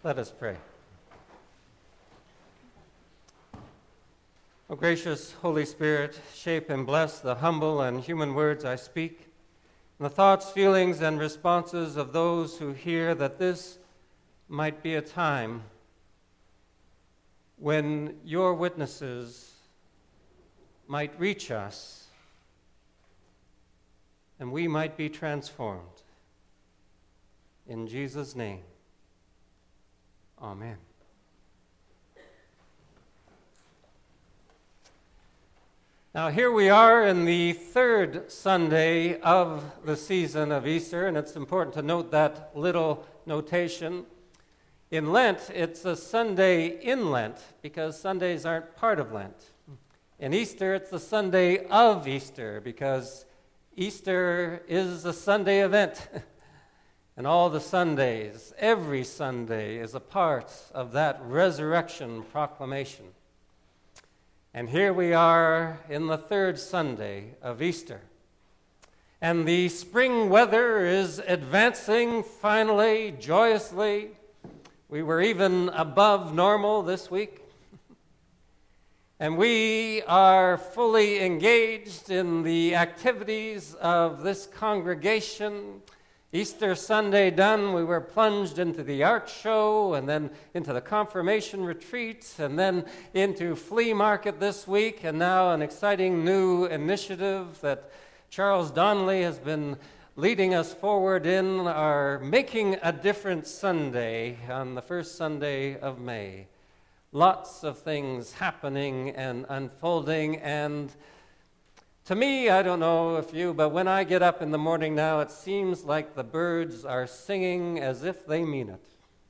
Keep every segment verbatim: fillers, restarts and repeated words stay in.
Let us pray. O gracious Holy Spirit, shape and bless the humble and human words I speak, and the thoughts, feelings, and responses of those who hear, that this might be a time when your witnesses might reach us and we might be transformed. In Jesus' name, amen. Now here we are in the third Sunday of the season of Easter, and it's important to note that little notation. In Lent, it's a Sunday in Lent, because Sundays aren't part of Lent. In Easter, it's the Sunday of Easter, because Easter is a Sunday event. And all the Sundays, every Sunday, is a part of that resurrection proclamation. And here we are in the third Sunday of Easter. And the spring weather is advancing finally, joyously. We were even above normal this week. And we are fully engaged in the activities of this congregation. Easter Sunday done, we were plunged into the art show, and then into the confirmation retreat, and then into flea market this week, and now an exciting new initiative that Charles Donnelly has been leading us forward in, our Making a Difference Sunday on the first Sunday of May. Lots of things happening and unfolding, and to me, I don't know if you, but when I get up in the morning now, it seems like the birds are singing as if they mean it.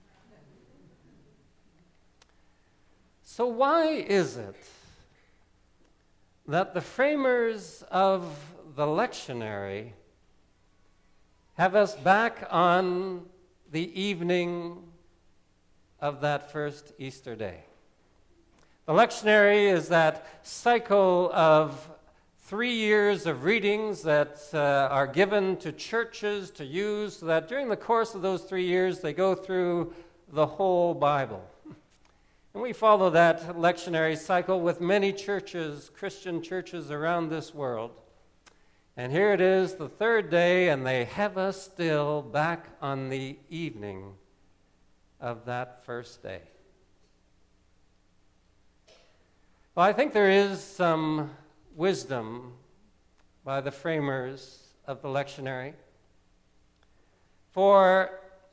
So why is it that the framers of the lectionary have us back on the evening of that first Easter day? The lectionary is that cycle of three years of readings that uh, are given to churches to use, so that during the course of those three years they go through the whole Bible. And we follow that lectionary cycle with many churches, Christian churches around this world. And here it is, the third day, and they have us still back on the evening of that first day. Well, I think there is some wisdom by the framers of the lectionary. For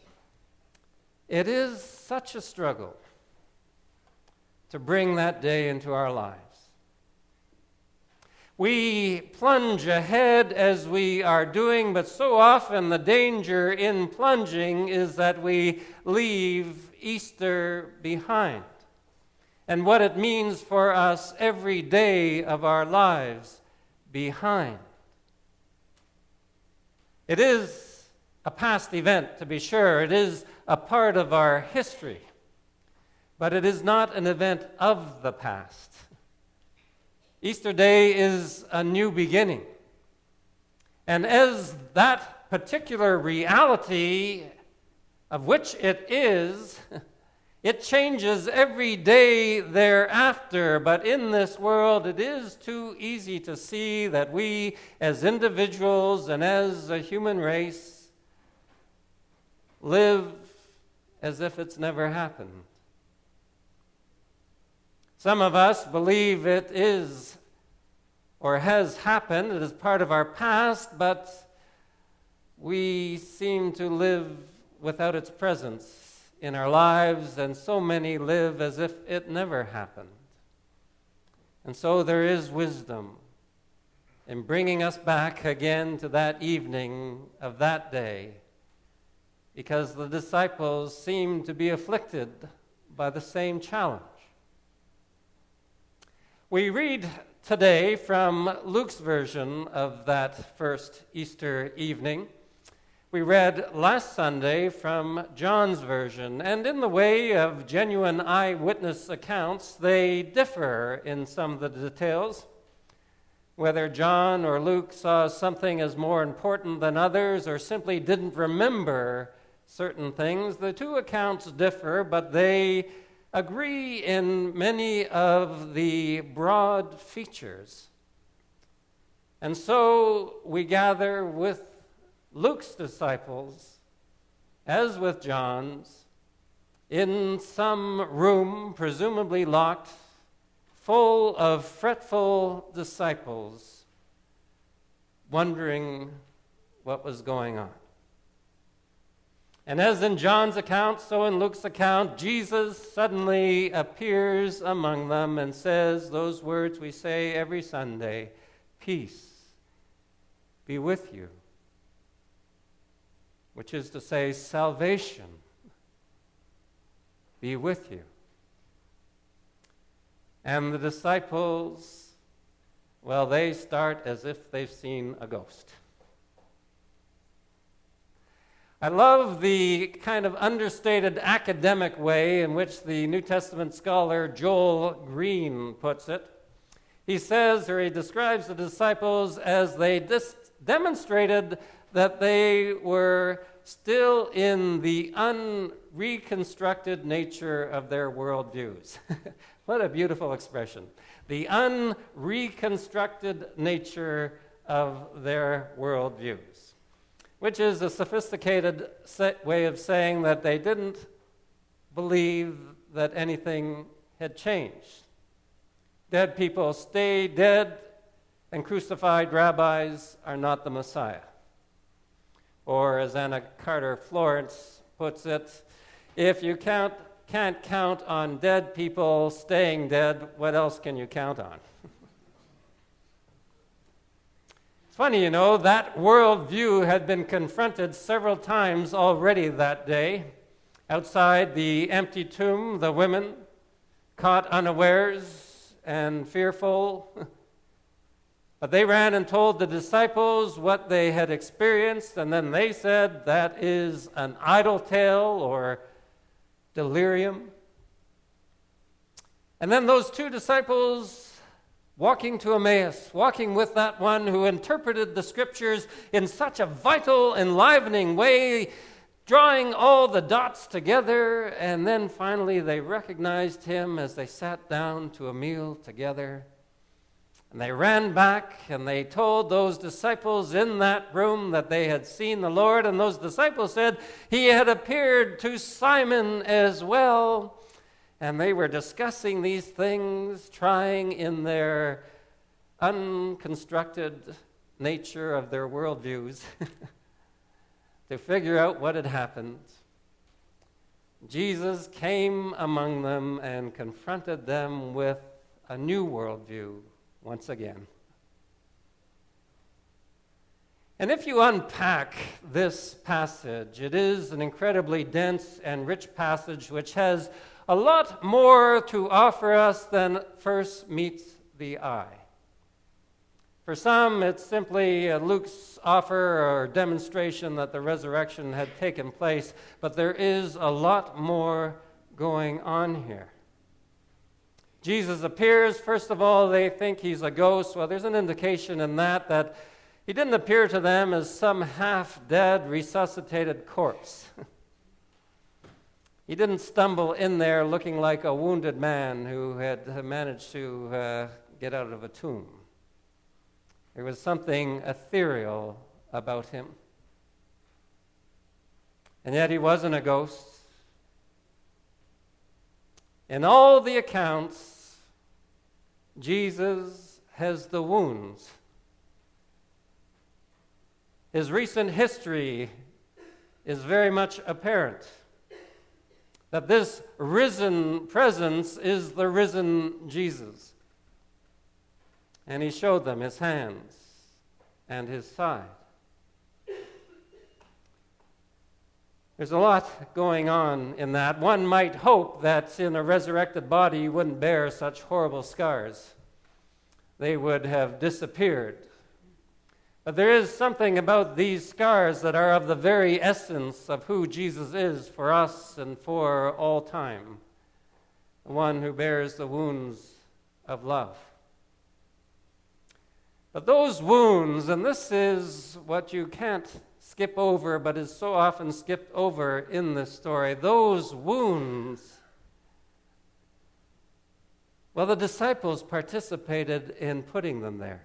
it is such a struggle to bring that day into our lives. We plunge ahead as we are doing, but so often the danger in plunging is that we leave Easter behind, and what it means for us every day of our lives behind. It is a past event, to be sure. It is a part of our history. But it is not an event of the past. Easter Day is a new beginning. And as that particular reality, of which it is, it changes every day thereafter, but in this world it is too easy to see that we as individuals and as a human race live as if it's never happened. Some of us believe it is or has happened, it is part of our past, but we seem to live without its presence in our lives, and so many live as if it never happened. And so there is wisdom in bringing us back again to that evening of that day, because the disciples seem to be afflicted by the same challenge. We read today from Luke's version of that first Easter evening. We read last Sunday from John's version, and in the way of genuine eyewitness accounts, they differ in some of the details. Whether John or Luke saw something as more important than others, or simply didn't remember certain things. The two accounts differ, but they agree in many of the broad features. And so we gather with Luke's disciples, as with John's, in some room, presumably locked, full of fretful disciples, wondering what was going on. And as in John's account, so in Luke's account, Jesus suddenly appears among them and says those words we say every Sunday, "Peace be with you," which is to say, salvation be with you. And the disciples, well, they start as if they've seen a ghost. I love the kind of understated academic way in which the New Testament scholar Joel Green puts it. He says, or he describes the disciples as they dis- demonstrated that they were still in the unreconstructed nature of their worldviews. What a beautiful expression. The unreconstructed nature of their worldviews, which is a sophisticated set way of saying that they didn't believe that anything had changed. Dead people stay dead, and crucified rabbis are not the Messiah. Or as Anna Carter Florence puts it, if you count, can't count on dead people staying dead, what else can you count on? It's funny, you know, that worldview had been confronted several times already that day. Outside the empty tomb, the women, caught unawares and fearful, but they ran and told the disciples what they had experienced, and then they said that is an idle tale or delirium. And then those two disciples walking to Emmaus, walking with that one who interpreted the scriptures in such a vital, enlivening way, drawing all the dots together, and then finally they recognized him as they sat down to a meal together. And they ran back and they told those disciples in that room that they had seen the Lord, and those disciples said he had appeared to Simon as well. And they were discussing these things, trying in their unconstructed nature of their worldviews to figure out what had happened. Jesus came among them and confronted them with a new worldview once again. And if you unpack this passage, it is an incredibly dense and rich passage which has a lot more to offer us than first meets the eye. For some, it's simply Luke's offer or demonstration that the resurrection had taken place, but there is a lot more going on here. Jesus appears. First of all, they think he's a ghost. Well, there's an indication in that that he didn't appear to them as some half-dead, resuscitated corpse. He didn't stumble in there looking like a wounded man who had managed to uh, get out of a tomb. There was something ethereal about him. And yet he wasn't a ghost. In all the accounts, Jesus has the wounds. His recent history is very much apparent. That this risen presence is the risen Jesus. And he showed them his hands and his side. There's a lot going on in that. One might hope that in a resurrected body you wouldn't bear such horrible scars. They would have disappeared. But there is something about these scars that are of the very essence of who Jesus is for us and for all time. The one who bears the wounds of love. But those wounds, and this is what you can't skip over, but is so often skipped over in this story. Those wounds. Well, the disciples participated in putting them there.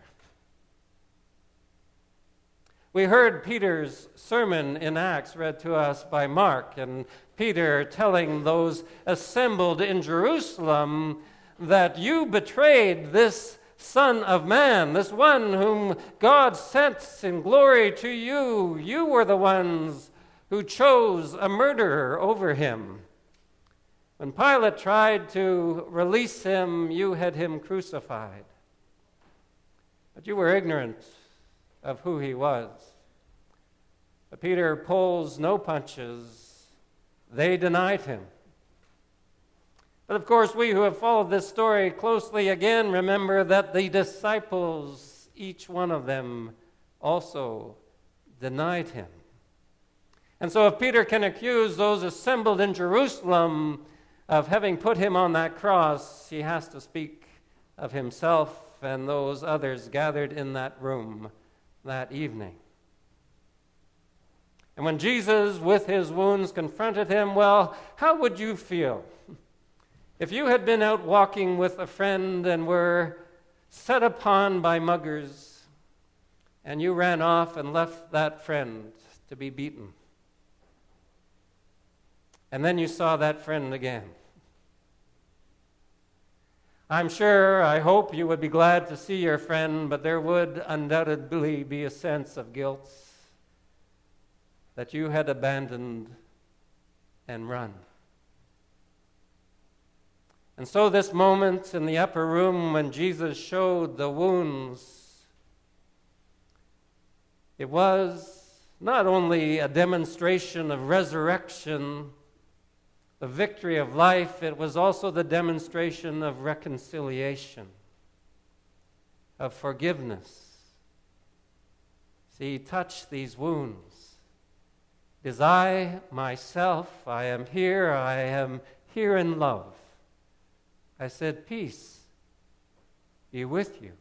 We heard Peter's sermon in Acts read to us by Mark, and Peter telling those assembled in Jerusalem that you betrayed this Son of Man, this one whom God sent in glory to you. You were the ones who chose a murderer over him. When Pilate tried to release him, you had him crucified. But you were ignorant of who he was. But Peter pulls no punches. They denied him. But of course, we who have followed this story closely again remember that the disciples, each one of them, also denied him. And so if Peter can accuse those assembled in Jerusalem of having put him on that cross, he has to speak of himself and those others gathered in that room that evening. And when Jesus, with his wounds, confronted him, well, how would you feel if you had been out walking with a friend and were set upon by muggers, and you ran off and left that friend to be beaten? And then you saw that friend again. I'm sure, I hope you would be glad to see your friend, but there would undoubtedly be a sense of guilt that you had abandoned and run. And so this moment in the upper room when Jesus showed the wounds, it was not only a demonstration of resurrection, the victory of life, it was also the demonstration of reconciliation, of forgiveness. See, touch these wounds. It is I, myself, I am here, I am here in love. I said, peace be with you.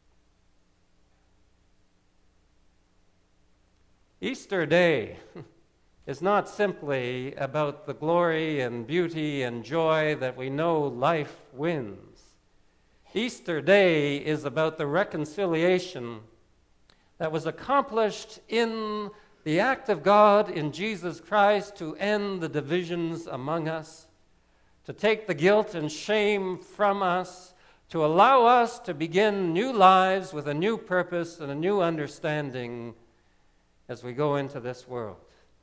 Easter Day is not simply about the glory and beauty and joy that we know life wins. Easter Day is about the reconciliation that was accomplished in the act of God in Jesus Christ to end the divisions among us, to take the guilt and shame from us, to allow us to begin new lives with a new purpose and a new understanding as we go into this world.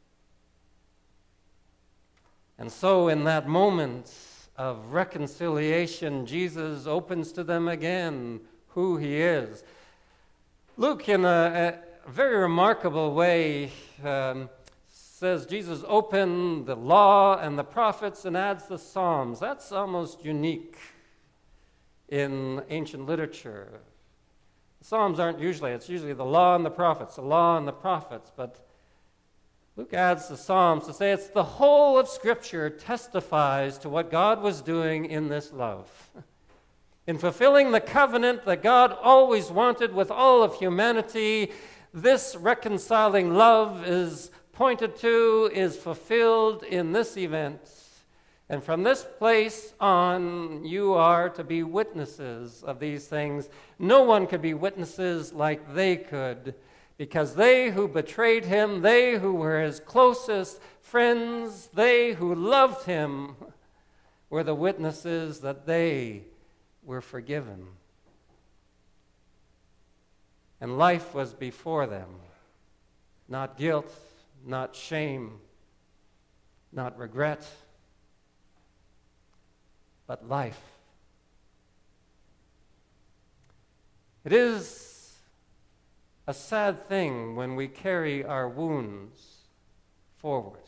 And so in that moment of reconciliation, Jesus opens to them again who he is. Luke, in a, a very remarkable way, um, says Jesus opened the law and the prophets and adds the Psalms. That's almost unique in ancient literature. The Psalms aren't usually, it's usually the law and the prophets, the law and the prophets, but Luke adds the Psalms to say it's the whole of Scripture testifies to what God was doing in this love. In fulfilling the covenant that God always wanted with all of humanity, this reconciling love is pointed to, is fulfilled in this event. And from this place on, you are to be witnesses of these things. No one could be witnesses like they could, because they who betrayed him, they who were his closest friends, they who loved him, were the witnesses that they were forgiven. And life was before them. Not guilt, not shame, not regret, but life. It is a sad thing when we carry our wounds forward.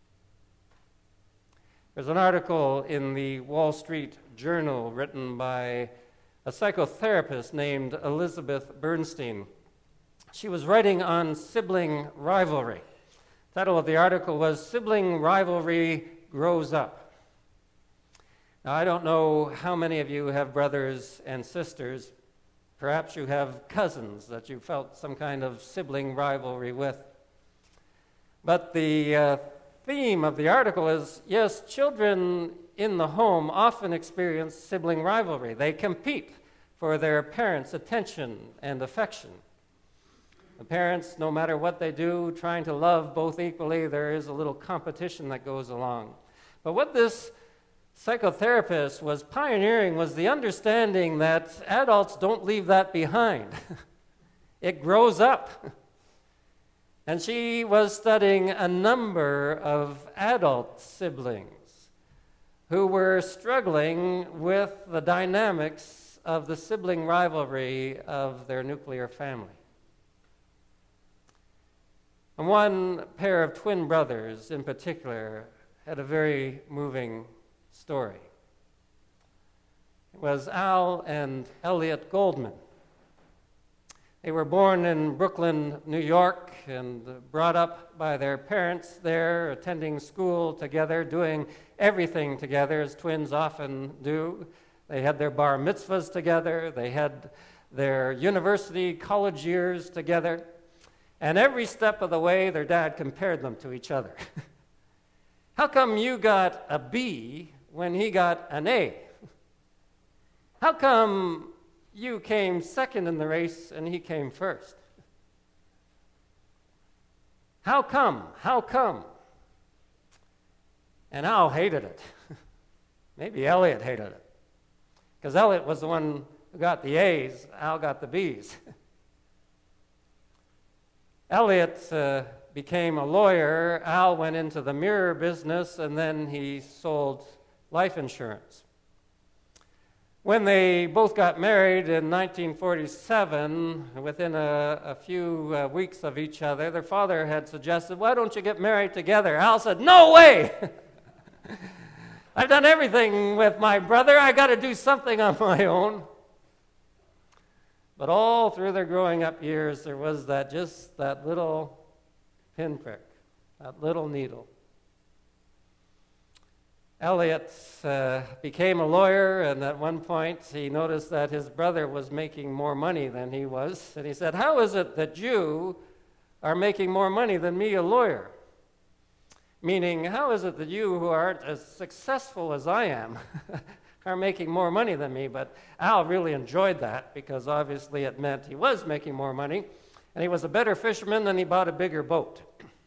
There's an article in the Wall Street Journal written by a psychotherapist named Elizabeth Bernstein. She was writing on sibling rivalry. The title of the article was Sibling Rivalry Grows Up. Now, I don't know how many of you have brothers and sisters. Perhaps you have cousins that you felt some kind of sibling rivalry with. But the uh, theme of the article is, yes, children in the home often experience sibling rivalry. They compete for their parents' attention and affection. The parents, no matter what they do, trying to love both equally, there is a little competition that goes along. But what this psychotherapist was pioneering was the understanding that adults don't leave that behind. It grows up. And she was studying a number of adult siblings who were struggling with the dynamics of the sibling rivalry of their nuclear family. And one pair of twin brothers in particular had a very moving story. It was Al and Elliot Goldman. They were born in Brooklyn, New York, and brought up by their parents there, attending school together, doing everything together, as twins often do. They had their bar mitzvahs together. They had their university, college years together. And every step of the way, their dad compared them to each other. How come you got a B when he got an A? How come you came second in the race and he came first? How come? How come? And Al hated it. Maybe Elliot hated it. Because Elliot was the one who got the A's, Al got the B's. Elliot uh, became a lawyer. Al went into the mirror business, and then he sold life insurance. When they both got married in nineteen forty-seven, within a, a few uh, weeks of each other, their father had suggested, why don't you get married together? Al said, no way! I've done everything with my brother. I got to do something on my own. But all through their growing up years, there was that just that little pinprick, that little needle. Elliot uh, became a lawyer, and at one point he noticed that his brother was making more money than he was. And he said, how is it that you are making more money than me, a lawyer? Meaning, how is it that you, who aren't as successful as I am, are making more money than me? But Al really enjoyed that, because obviously it meant he was making more money, and he was a better fisherman, and he bought a bigger boat.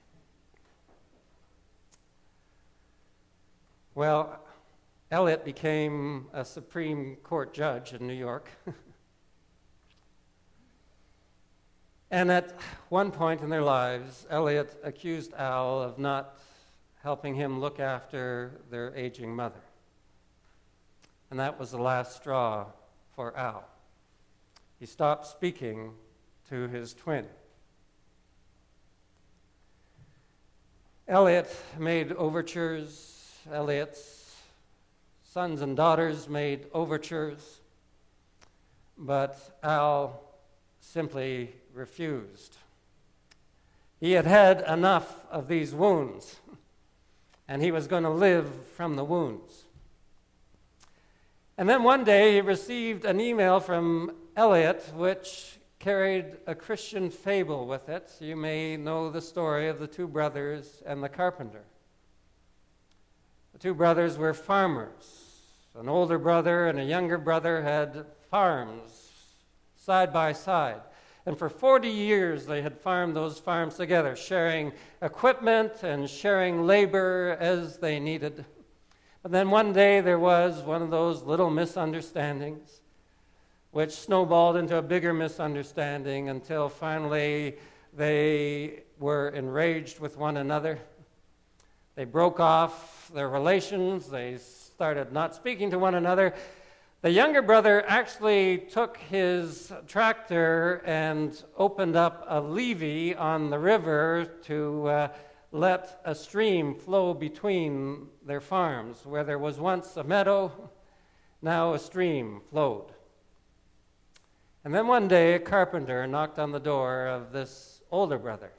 Well, Elliot became a Supreme Court judge in New York. And at one point in their lives, Elliot accused Al of not helping him look after their aging mother. And that was the last straw for Al. He stopped speaking to his twin. Elliot made overtures. Elliot's sons and daughters made overtures, but Al simply refused. He had had enough of these wounds, and he was going to live from the wounds. And then one day he received an email from Elliot, which carried a Christian fable with it. You may know the story of the two brothers and the carpenter. The two brothers were farmers. An older brother and a younger brother had farms side by side. And for forty years they had farmed those farms together, sharing equipment and sharing labor as they needed. But then one day there was one of those little misunderstandings, which snowballed into a bigger misunderstanding until finally they were enraged with one another. They broke off their relations. They started not speaking to one another. The younger brother actually took his tractor and opened up a levee on the river to uh, let a stream flow between their farms. Where there was once a meadow, now a stream flowed. And then one day a carpenter knocked on the door of this older brother.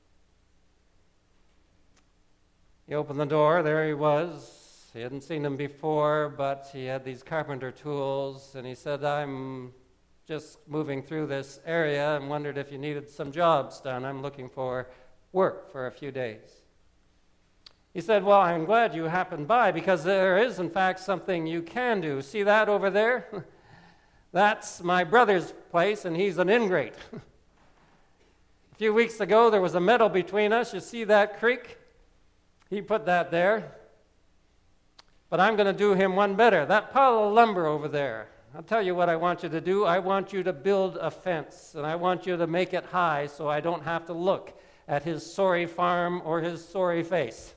He opened the door. There he was. He hadn't seen him before, but he had these carpenter tools, and he said, I'm just moving through this area and wondered if you needed some jobs done. I'm looking for work for a few days. He said, well, I'm glad you happened by because there is, in fact, something you can do. See that over there? That's my brother's place, and he's an ingrate. A few weeks ago, there was a meadow between us. You see that creek? He put that there. But I'm going to do him one better. That pile of lumber over there. I'll tell you what I want you to do. I want you to build a fence, and I want you to make it high so I don't have to look at his sorry farm or his sorry face.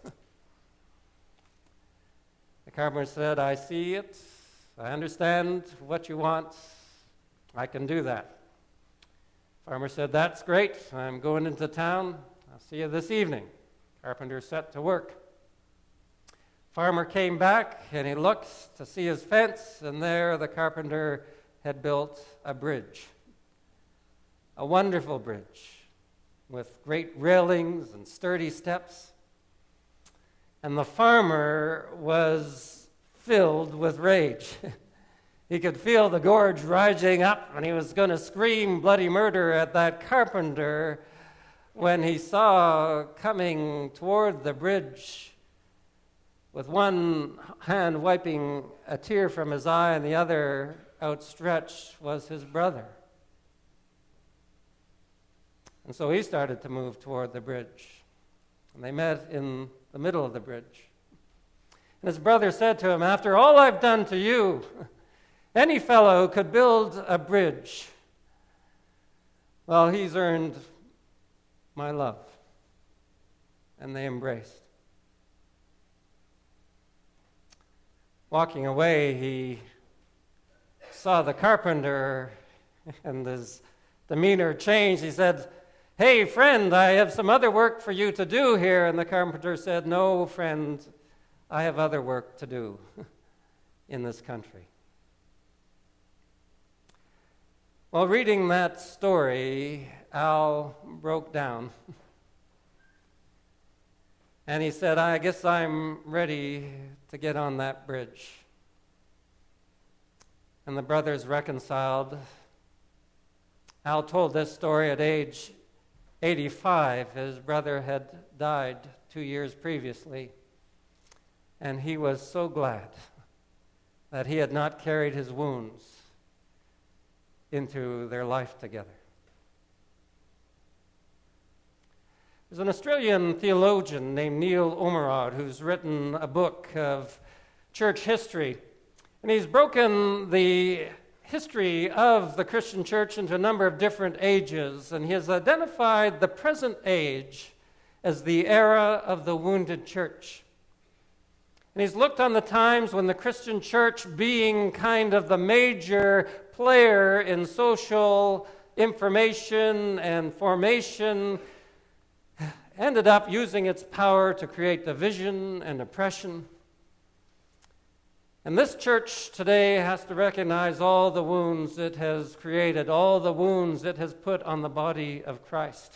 The carpenter said, I see it. I understand what you want. I can do that. Farmer said, that's great. I'm going into town. I'll see you this evening. Carpenter set to work. Farmer came back, and he looked to see his fence, and there the carpenter had built a bridge. A wonderful bridge with great railings and sturdy steps. And the farmer was filled with rage. He could feel the gorge rising up, and he was going to scream bloody murder at that carpenter when he saw coming toward the bridge with one hand wiping a tear from his eye and the other outstretched was his brother. And so he started to move toward the bridge. And they met in the middle of the bridge. And his brother said to him, after all I've done to you, any fellow could build a bridge. Well, he's earned my love. And they embraced. Walking away, he saw the carpenter, and his demeanor changed. He said, hey, friend, I have some other work for you to do here. And the carpenter said, no, friend, I have other work to do in this country. While reading that story, Al broke down. And he said, I guess I'm ready to get on that bridge. And the brothers reconciled. Al told this story at age eighty-five. His brother had died two years previously. And he was so glad that he had not carried his wounds into their life together. There's an Australian theologian named Neil Ormerod who's written a book of church history. And he's broken the history of the Christian church into a number of different ages. And he has identified the present age as the era of the wounded church. And he's looked on the times when the Christian church, being kind of the major player in social information and formation, ended up using its power to create division and oppression. And this church today has to recognize all the wounds it has created, all the wounds it has put on the body of Christ.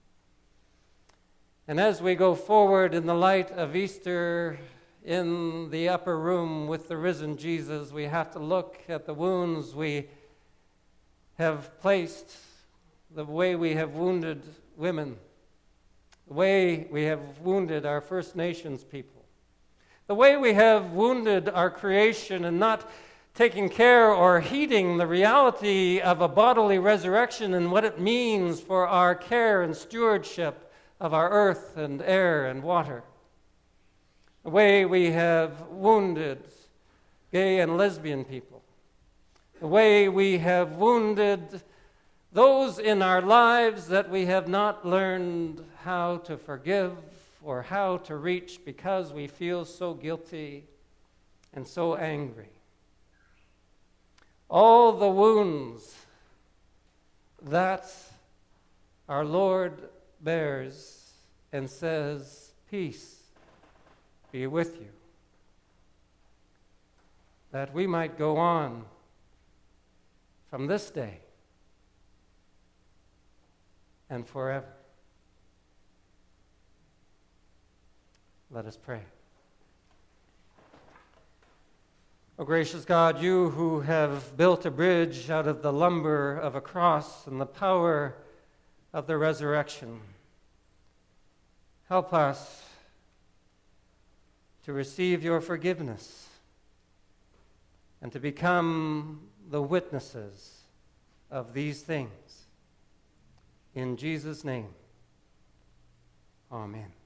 And as we go forward in the light of Easter, in the upper room with the risen Jesus, we have to look at the wounds we have placed, the way we have wounded women, the way we have wounded our First Nations people, the way we have wounded our creation and not taking care or heeding the reality of a bodily resurrection and what it means for our care and stewardship of our earth and air and water. The way we have wounded gay and lesbian people. The way we have wounded those in our lives that we have not learned how to forgive or how to reach because we feel so guilty and so angry. All the wounds that our Lord bears and says, peace be with you, that we might go on from this day and forever. Let us pray. O gracious God, you who have built a bridge out of the lumber of a cross and the power of the resurrection, help us to receive your forgiveness and to become the witnesses of these things. In Jesus' name, amen.